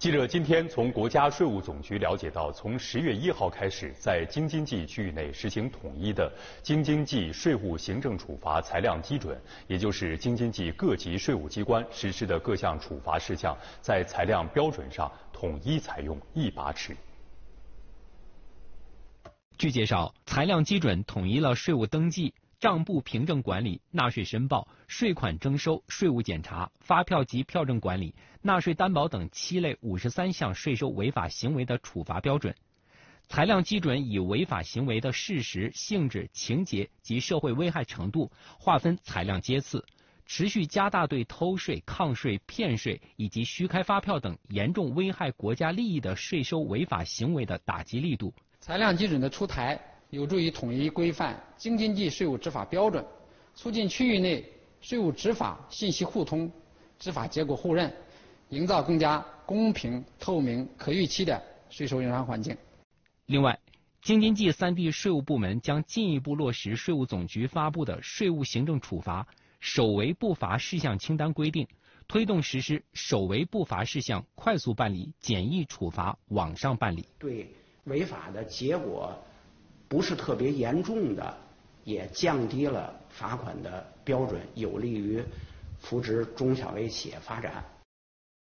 记者今天从国家税务总局了解到，从10月1号开始，在京津冀区域内实行统一的京津冀税务行政处罚裁量基准，也就是京津冀各级税务机关实施的各项处罚事项，在裁量标准上统一采用一把尺。 据介绍，裁量基准统一了税务登记、账簿凭证管理、纳税申报、税款征收、税务检查、发票及票证管理、纳税担保等7类53项税收违法行为的处罚标准。裁量基准以违法行为的事实、性质、情节及社会危害程度划分裁量阶次，持续加大对偷税、抗税、骗税以及虚开发票等严重危害国家利益的税收违法行为的打击力度。 裁量基准的出台，有助于统一规范京津冀税务执法标准，促进区域内税务执法信息互通、执法结果互认，营造更加公平、透明、可预期的税收营商环境。 另外，京津冀3地税务部门将进一步落实税务总局发布的税务行政处罚首违不罚事项清单规定，推动实施首违不罚事项快速办理、简易处罚、网上办理。 对违法的结果不是特别严重的，也降低了罚款的标准，有利于扶植中小微企业发展。